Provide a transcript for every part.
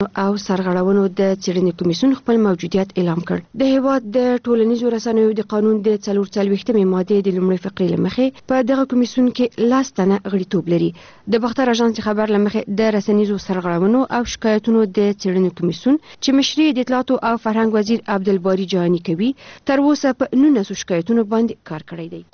او سرغړونو د څېړنې کمیسیون خپل موجودیت اعلان کړ. د هیواد د ټولنیزو رسنیو د قانون د 44مې ماده د لومړۍ فقرې لمخې په دغه کمیسیون کې 10 تنه غړیتوب لري. د باختر اژانس خبر لمخې د رسنیزو سرغړونو او شکایتونو د څېړنې کمیسیون چې مشري د اطلاعات او فرهنګ وزیر عبدالباری جهاني کوي تر اوسه په 19 شکایتونو باندې کار کړی دی.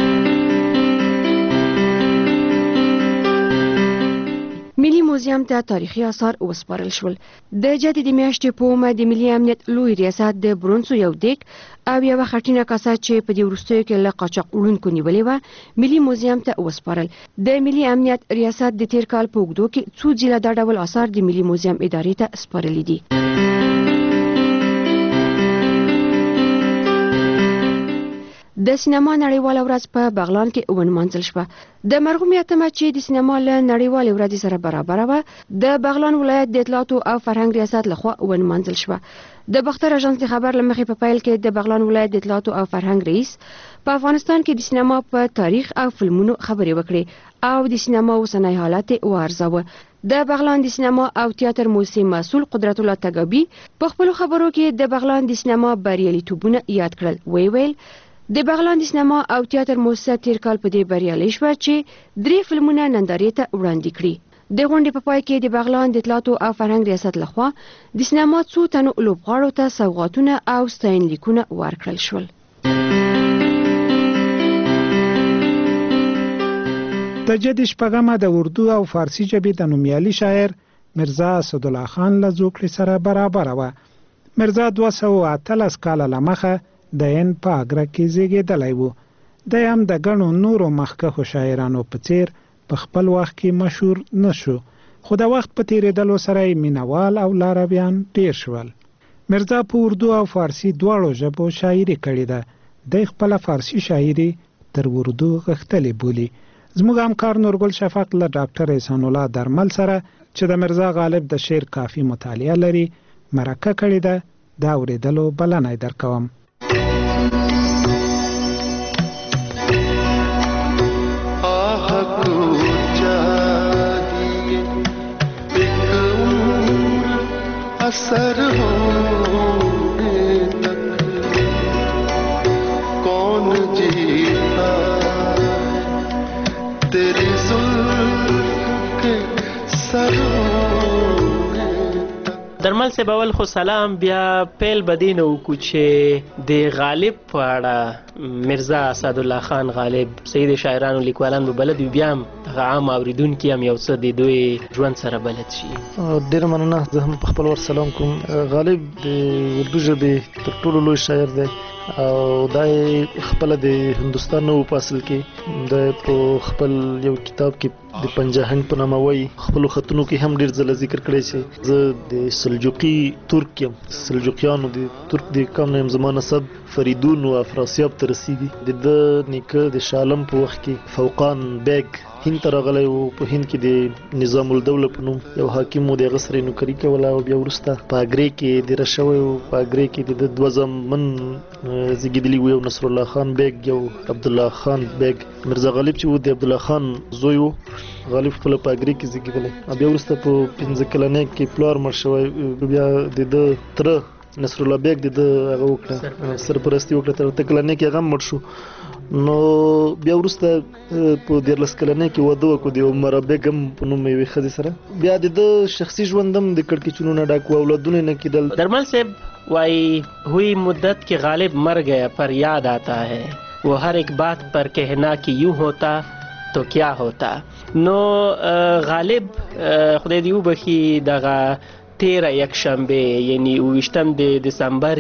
ملي موزیم ته تاریخي آثار وسپارل شول. د جدي میاشتې په اومه د ملي امنیت لوی ریاست د برونسو یو دیګ او یو خټینه کاسه چې په دې وروستیو کې له قاچاق وړونکو نیولې وه ملي موزیم ته وسپارل. د ملي امنیت ریاست د تیر کال په اوږدو کې څو ځله دا ډول آثار د ملي موزیم ادارې ته سپارلي دي. د سینما نړیواله ورځ په بغلان کې ونمانځل شوه. د مرغوم یاتمه چې د سینما له نړیوالې ورځې سره برابره وه د بغلان ولایت د اطلاعات او فرهنګ ریاست لخوا ونمانځل شوه. د باختر اژانس خبر لمخې په پیل کې د بغلان ولایت د اطلاعات او فرهنګ رئیس په افغانستان کې د سینما په تاریخ او فلمونو خبرې وکړې او د سینما اوسنی حالت وارزاوه. د بغلان د سینما او تیاتر موسیقي مسؤل قدرت الله تګابي په خپل خبرو کې د بغلان د سینما بریالیتوبونه یاد کړل. ویل د بغلان د سینما او تیاتر موسسه تیر کال په دې بریالي شوه چې 3 فلمونه نندارې ته وړاندې کړي. د غونډې په پای کې د بغلان د اطلاعات او فرهنګ ریاست لخوا د سینما څو تنو لوبغاړو ته سوغاتونه او ستاینلیکونه ورکړل شول. د جدي شپږمه د اردو او فارسی ژبې د نومیالي شاعر مرزا اسدالله خان له زوکړې سره برابر و. مرزا 218 کاله لمخه د هند په اګره کې زیږېدلی و. دی هم د ګڼو نورو مخکښو شاعرانو په څیر په خپل وخت کې مشهور نه شو، خو د وخت په تیریدلو سره یې مینوال او لارویان ډیر شول. مرزا په اردو او فارسی دواړو ژبو شاعري کړې ده. دی خپله فارسی شاعري تر اردو غښتلې بولي. زموږ همکار نورګل شفق له ډاکټر احسان الله درمل سره چې د مرزا غالب د شعر کافي مطالعه لري مرکه کړې ده. دا اورېدلو بلنه یې درکوم. असर होने तक कौन जीता तेरी जुल्फ के सर درمل سے باول خو سلام بیا پیل بدین وکړو چې د غالب په اړه مرزا اسدالله خان غالب سید شاعرانو لیکوالان به بلد وي بیا هم عام اوریدونکي هم یو څه د دوی ژوند سره بلد شي. ډېره مننه. زه هم په خپل ور سلام کوم. غالب د اردو ژبې تر ټولو لوی شاعر دی او دا خپل د هندوستان نو په اصل کې د په خپل یو کتاب کې د پنجاهنګ په نامه وایي. خپلو خطونو کې هم ډېر ځله ذکر کړی چې زه د سلجوقي ترک یم. سلجوقیانو د ترک د قوم نه یم. زما نسب فریدون و افراسیاب ته رسیږي. د ده نیکه د شاه عالم په وخت کې فوقان بیګ هند ته راغلی و. په هند کې د نظام الدوله په نوم یو حاکم و. د هغه سره یې نوکري کوله او بیا وروسته په اګرې کې دېره شوی و. په اګرې کې د 2 زامن زیږېدلي وو، یو نصر الله خان بیګ، یو عبدالله خان بیګ. مرزا غالب چې و د عبدالله خان زوی و. غالب خپله په اګرې کې زیږېدلی. بیا وروسته په 15 کلنۍ کې پلار مړ شوی. بیا د ده تره نصر الله بیګ د ده هغه وکړه، سرپرستي وکړه. تر 8 کلنۍ کې هغه هم مړ شو. نو بیا وروسته په 14 کلنۍ کې واده وکړو د عمره بیګم په نوم یوې ښځې سره. بیا د ده شخصي ژوند هم د کړکېچونو نه ډک و، اولادونه یې نه کېدل. درمل صاحب وائی ہوئی مدت کے غالب مر گیا پر یاد آتا ہے وہ ہر ایک بات پر کہنا کہ یوں ہوتا تو کیا ہوتا. نو غالب خدای دې وبخي دغه 13 یکشنبه یعنی 28 د دسمبر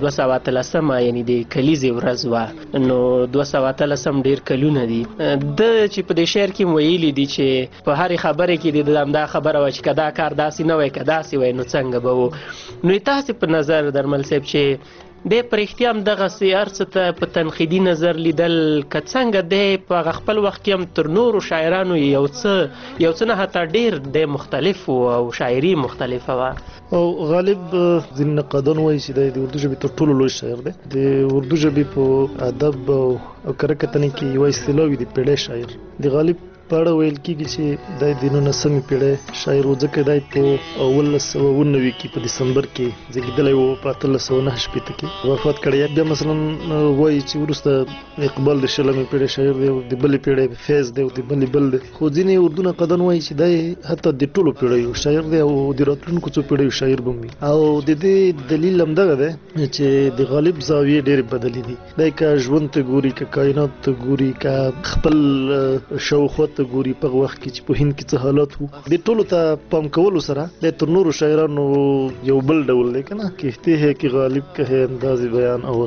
213 یعنی د کلیزې ورځ وه. نو 213 ډیر کلونه دي. د چې په دې شعر کې ویلي دي چې په هرې خبرې کې د همدا خبره وه چې که دا کار داسې نه وای که داسې وای نو څنګه به و. نو تاسې په نظر درمل صاحب چې دی په رښتیا هم دغسې هر څه ته په تنقیدي نظر لیدل که څنګه دی په هغه خپل وخت کې هم تر نورو شاعرانو یو څه نه حتی ډېر دی مختلف و او شاعري مختلفه وه. او غالب ځینې نقادان وایي چې دی د اردو ژبې تر ټولو لوی شاعر دی. د اردو ژبې په ادب او کره کتنې کې یوه اصطلاح وي د پیړۍ شاعر. د غالب په اړه ویل کېږي چې د 19مې پیړۍ شاعر و، ځکه دی په 1999 کې په دسمبر کې زیږېدلی و، په 1809 کې وفات کړی. بیا مثلا وایي چې وروسته اقبال د 20مې پیړۍ شاعر دی او د بلې پیړۍ فیض دی او د بلې بل دی. خو ځینې اردو نقادان وایي چې دی حتی د ټولو پیړیو شاعر دی او د راتلونکو څو پیړیو شاعر به وي. او د دې دلیل همدغه دی چې د غالب زاویې ډېرې بدلې دي. دی که ژوند ته ګوري، که کائنات ته ګوري، که خپل شاوخوا ته ګوري، په وخت کې چې په هند کې څه حالات وو، د ټولو ته پام کولو سره د تر نورو شاعرانو یو بل ډول دی که نه، کہتے ہیں کہ غالب کا ہے انداز بیان اور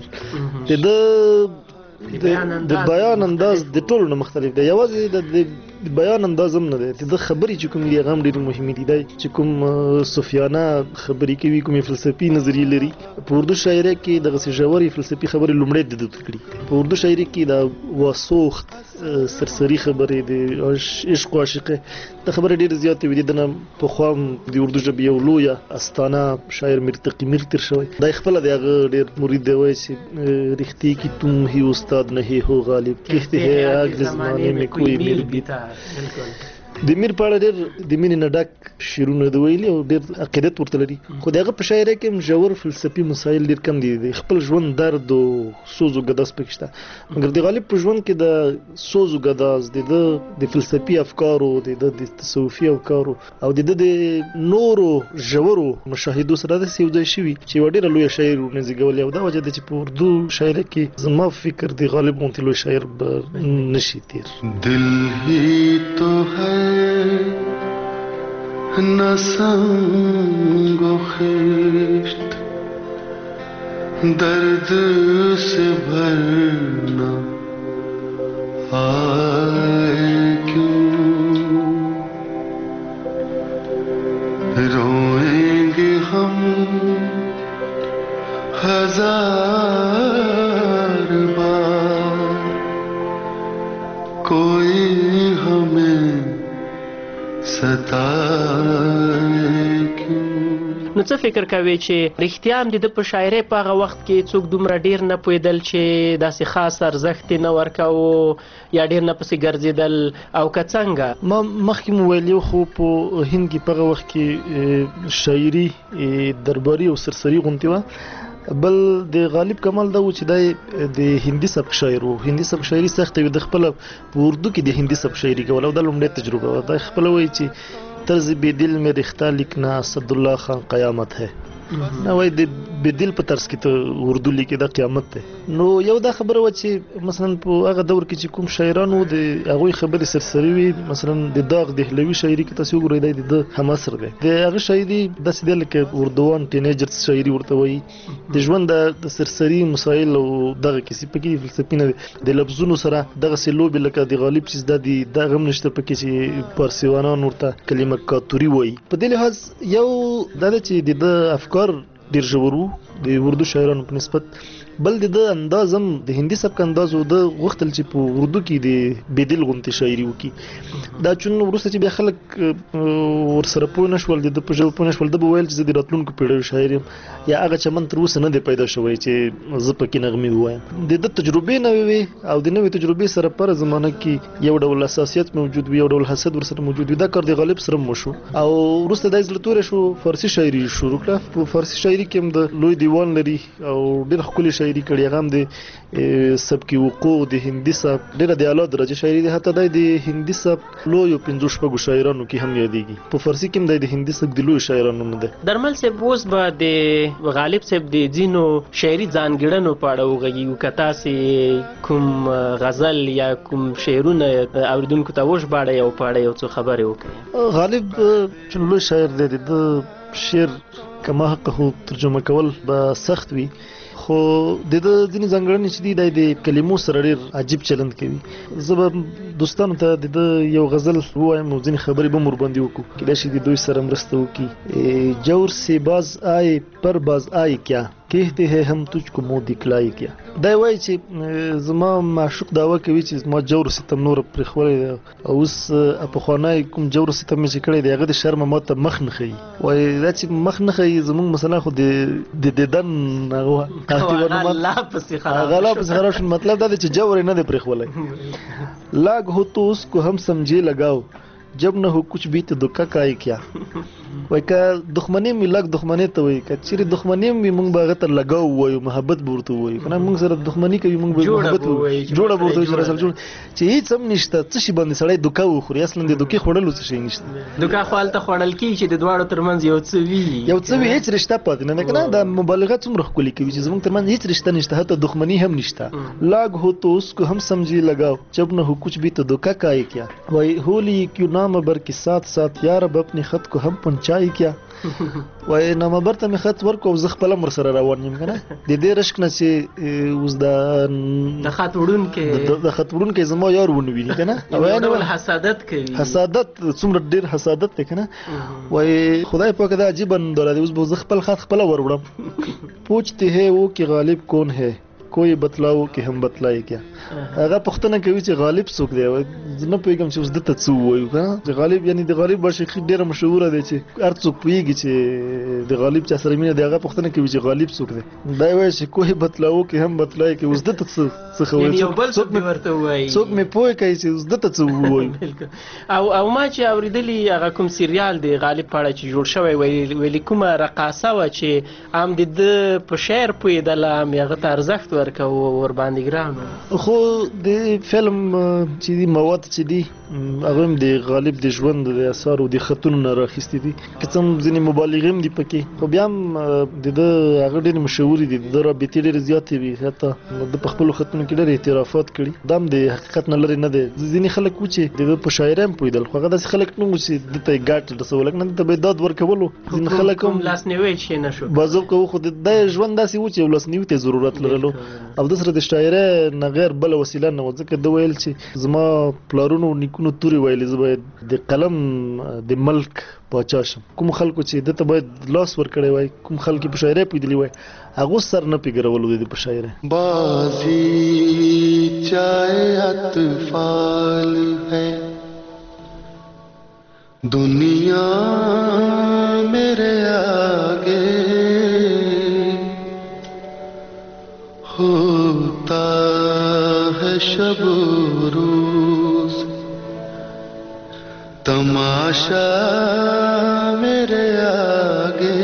د بیان انداز د ټولو نه مختلف دی. یوازې د بیان انداز هم نه دی، د خبرې چې کوم دی هغه هم ډېرې مهمې دي. دی چې کوم صوفیانه خبرې کوي، کومې فلسفي نظریې لري، په اردو شاعرۍ کې دغسې ژورې فلسفي خبرې لومړی د ده کړي. په اردو شاعرۍ کې د واسوخت سرسري خبرې، د عشق و عاشقۍ دا خبرې ډېرې زیاتې وي. د نه پخوا د اردو ژبې یو لویه استانه شاعر میر تقی میر تیر شوی. دی خپله د هغه ډېر مرید دی، وایي چې رښتې کی تم ہی استاد نہیں ہو غالب، کہتے ہیں آگ زمانے میں کوئی میر بیتا. د میر په اړه ډېر د مینې نه ډک شعرونه د ویلي او ډېر عقیدت ورته لري. خو د هغه په شاعرۍ کې هم ژور فلسفي مسایل ډېر کم دي. د خپل ژوند درد او سوز و ګداز پکې شته. مګر د غالب په ژوند کې د سوز و ګداز، د فلسفي افکارو، د تصوفي افکارو او د نورو ژورو مشاهدو سره داسې یو ځای شوي چې یوه ډېره لویه شاعر ورنه زېږولې. او دا وجه ده چې په اردو شاعرۍ کې زما فکر د غالب غوندې لوی شاعر به نشي تیر. دل ہی تو ہے نہ سنگ و خشت، درد سے بھرنا آئے کیوں، روئیں گے ہم ہزار بار، کوئی ہمیں نو څه فکر کوي چې رښتیا هم د ده په شاعرۍ په هغه وخت کې څوک دومره ډېر نه پوهېدل چې داسې خاص ارزښت یې نه ورکوو یا ډېر نه پسې ګرځېدل، او که څنګه؟ ما مخکې مو ویلي خو په هند کې په هغه وخت کې شاعري درباري او سرسري غوندې وه. بل د غالب کمال دا و چې دی د هندي سبک شاعر و. هندي سبک شاعري سخته وي. د خپله په اردو کې د هندي سبک شاعري کول او دا لومړۍ تجربه وه. دا خپله وایي چې طرز بېدل مې رښتا لیکنا اسدالله خان قیامت ہے. نه وایي د بېدل په طرز کې ته اردو لیکې دا قیامت دی. نو یو دا خبره وه چې مثلا په هغه دور کې چې کوم شاعران وو د هغوی خبرې سرسري وي. مثلا د داغ دهلوي شاعري کې تاسې وګورئ دی د ده هم عصر دی. د هغه شاعري داسې دی لکه اردوان ټینیجرز شاعري ورته وایي. د ژوند د سرسري مسایل او دغه کیسې پکې فلسفي نه دی. د لفظونو سره دغسې لوبې لکه د غالب چې دا دي دغه هم نشته پکې چې پارسیوانان ورته کلمه کاتوري وایي. په دې لحاظ یو دا ده چې د ده افکار ډېر ژور وو د اردو شاعرانو په نسبت. بل د ده انداز هم د هندي سبک انداز و. ده غوښتل چې په اردو کې د بېدل غوندې شاعري وکړي. دا چون وروسته چې بیا خلک ورسره پوه نه شول، د ده په ژبه پوه نه شول، ده به ویل چې زه د راتلونکو پیړیو شاعر یم، یا هغه چمن تر اوسه نه دی پیدا شوی چې زه پکې نغمې ووایم. د ده تجربې نوې وې او د نوې تجربې سره په زمانه کې یو ډول اساسیت موجود وي، یو ډول حسد ورسره موجود وي. دا کار د غالب سره هم وشو او وروسته دا زړه توری شو، فارسي شاعري شروع کړه. په فارسي شاعري کې هم د لوی دیوان لري او ډېر ښکلې شاعري کړې. هغه هم د سبک وقوع د هندي سبک ډېره د اعلی درجه شاعري دی. حتی دی د هندي سبک لویو 5-6 شاعرانو کې هم یادېږي. په فارسي کې هم دی د هندي سبک د لویو شاعرانو نه دی. درمل صاحب اوس به د غالب صاحب د ځینو شاعري ځانګړنو په اړه وغږیږو. که تاسې کوم غزل یا کوم شعرونه اورېدونکو ته وژباړئ او په اړه یو څه خبرې وکړئ. غالب چې لوی شاعر دی، د شعر که ما حقه ترجمه کول به سخت وي، خو د ده ځینې ځانګړنې چې دي دا د کلمو سره ډېر عجیب چلند کوي. زه به دوستانو ته د ده یو غزل ووایم او ځینې خبرې به هم ورباندې وکړو، کیدای شي د دوی سره مرسته وکړي. جور سے باز آئے پر باز آئے کیا कहते हैं हम तुझको मुंह दिखलाई क्या. دا وایي چې زما معشوق دعوه کوي چې زما جور ستم نور پرې خولې او اوس په خوانای کوم جور ستم چې کړی دی هغه د شرم ماته مخ نه خي وایي دا چې مخ نه خي زموږ مثلا خو د ددن هغه لا پس خراب مطلب دا چې جور نه دی پرې خولې لاګ هو تو اس کو هم سمجھے لگاओ जब न हो कुछ भी तो दुखा का क्या وای که دښمنی می لګ دښمنی ته وای که چیرې دښمنی می مونږ باغ ته لګاو وای محبت ورته وای کنه مونږ سره دښمنی کوي مونږ به محبت جوړه ورته سره سره جوړ چې هیڅ هم نشته څه شي باندې سړی دوکا وخوري اصلا د دوکي خړل څه شي نشته دوکا خپل ته خړل کی چې د دواړو ترمنځ یو څه وی هیڅ رشتہ پاتې نه کنه د مبالغه څومره خولي کوي چې زمونږ ترمنځ هیڅ رشتہ نشته حتی دښمنی هم نشته لاګ هو تو اس کو هم سمجھی لگاو جب نہ ہو کچھ بھی تو دوکا کا کیا وای ہولی کیوں نام بر کے ساتھ ساتھ یا رب اپنے خط کو هم پہنچائی کیا وای نامبر ته می خط ورکو او زه خپل مر سره روان یم کنه د دې رشک نه چې اوس د خط وړون کې زما یار ونوي کنه او ډول حسادت کوي حسادت څومره ډیر حسادت ته کنه وای خدای پاک دا عجیب اندر دی اوس به زه خپل خط خپل ور وړم پوښتې ہے وہ کہ غالب کون ہے کوئی بتلاو کہ هم بتلای کیا هغه پښتنه کوي چې غالب څوک دی نه پیغام چې اوس د ته څو وایو کنه چې غالب یعنی د غالب بشي ډیر مشهور دی چې هر څوک پیږي چې د غالب چا سره مینه دی هغه پښتنه کوي چې غالب څوک دی دا وایي چې کوئی بتلاو کہ هم بتلای کې اوس د ته څه خو یو بل څوک ورته وایي څوک مې پوهه کوي چې اوس د ته څه وایو او ما چې اوریدلی هغه کوم سریال دی غالب پاړه چې جوړ شوی ویل کومه رقاصه و چې عام د په شعر پویدل هم هغه ته ارزښت ورکو ور باندې ګرانو خو د فلم چې دی مواد چې دی هغه د غالب د ژوند د اثر او د خطونو نه راخستې دي که څوم ځینې مبالغې هم دي پکې خو بیا هم د هغه ډېر مشهور دي د رابطې ډېرې زیاتې وي حتی د په خپلو خطونو کې ډېر اعترافات کړي دا هم د حقیقت نه لرې نه دی ځینې خلک و چې د په شاعرۍ هم پوهېدل خو هغه داسې خلک نه و چې دته یې ګاټ رسولک نه دته به یې داد ورکولو ځینې خلک هم لاسنیوی چې نه شو بعضو کوو خو د ژوند داسې و چې یو لاسنیوي ته ضرورت لرلو او د سره د شاعرۍ نه غیر بله وسیله نه و ځکه ده ویل چې زما پلارونو نیکونو تورې ویلې زه باید د قلم د ملک پاچا شم کوم خلکو چې دته باید لاس ورکړی وای کوم خلک په شاعرۍ پوهېدلی وای هغو سر نه پېګرولو دی په شاعرۍ بازی چاہے اطفال ہے دنیا میرے آگے ہوتا ہے شب روز تماشا میرے آگے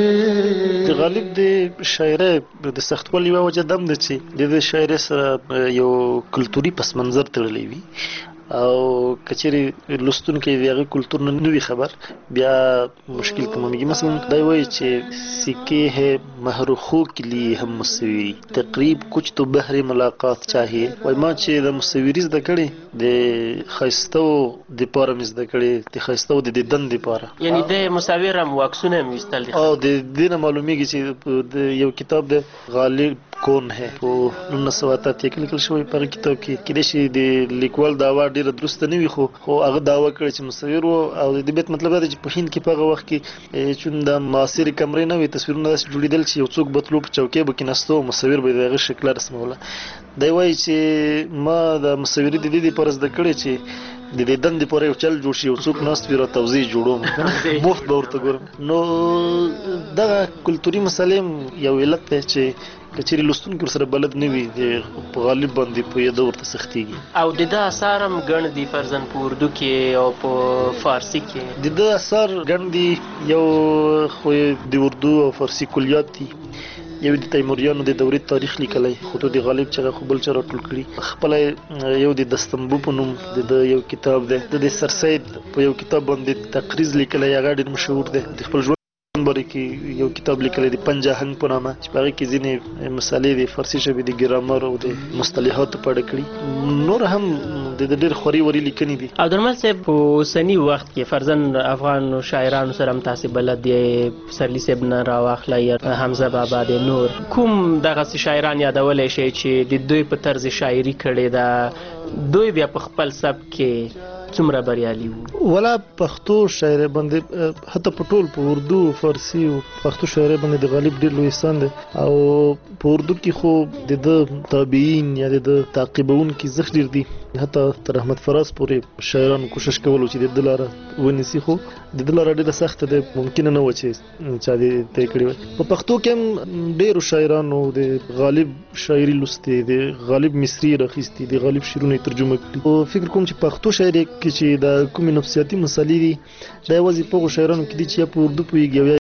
د غالب د شاعرۍ د سختوالي یوه وجه دم ده چې د شاعرۍ سره یو کلتوري پس منظر تړلی وي او کچېرې لوستونکی د هغې کلتور نه نه وي خبر بیا مشکل کمومېږي مثلا دا وایي چې سکے ہے محرخو کے لیے هم مصوری تقریب کچھ تو بحر ملاقات چاہیے وایي ما چې د مصوري زده کړې د ښایستو دپاره مې زده کړې د ښایستو د دیدن دپاره یعنی د مصور هم واکسونه هم ویستل دي او د دې نه معلومیږي چې د یو کتاب د غالب کون ہے په 1988 کې لیکل شوی په کتاب کې کېدای شي د لیکوال دعوا ډېره درسته نه وي خو هغه دعوا کړې چې مصور و او د بیت مطلب دا چې په هند کې په هغه وخت کې چون د معاصرې کمرې نه وي تصویرونه داسې جوړېدل چې یو څوک به تلو په چوکۍ به کېناستو مصور به یې د هغه شکله رسموله دی وایي چې ما د مصوري د دې دپاره زده کړې چې د دې دندې پورې یو چل جوړ شي یو څوک ناست وي را توضیح جوړوم مفت به ورته ګورم نو دغه کلتوري مسلې یو علت دی چې که چېرې لوستونکي ورسره بلد نه وي په غالب باندې پوهېده ورته سختېږي او د ده اثار هم ګڼ دي فرضاً په اردو کې او په فارسي کې د ده اثار ګڼ دي یو خو د اردو او فارسي کلیات دي یو د تیموریانو د دورې تاریخ لیکلی خطوط غالب چې هغه خو بل چا راټول کړي خپله یو د دستنبو په نوم د یو کتاب دی د سرسید په یو کتاب باندې تقریض لیکلی هغه ډېر مشهور دی د خپل ژوند باره کې یو کتاب لیکلی دی پنجاهنګ په نامه چې په هغې کې ځینې مسالې د فارسي ژبې د ګرامر او د مصطلحاتو په اړه کړي نور هم د ډېر خوري وري لیکنې دي او درمل صاحب په اوسني وخت کې فرضاً افغان شاعرانو سره هم تاسې بلد دی پسرلي صاحب نه راواخلی حمزه بابا دی نور کوم دغسې شاعران یادولی شئ چې د دوی په طرز شاعري کړې ده دوی بیا په خپل سبک کې څومره بریالي وو؟ ولا پښتو شاعر باندې حتی په ټول په اردو فارسی او پښتو شاعر باندې د غالب ډېر لوی احسان دی او په اردو کې خو د تابعین یا د تعقیبون کې زخ ډېر دي حتی تر احمد فراز پورې شاعرانو کوشش کولو چې د دلاره ونیسي خو د دلاره ډېره سخت ده ممکن نه و چې چا دې طے کړی وي په پښتو کې هم ډېرو شاعرانو د غالب شاعري لوستي د غالب مصري راخیستي د غالب شعرونه ترجمه کړي او فکر کوم چې پښتو شاعري کې چې د کومې نفسیاتي مسلې دي دا یوازې په شاعرانو کې دي چې په اردو پوهیږي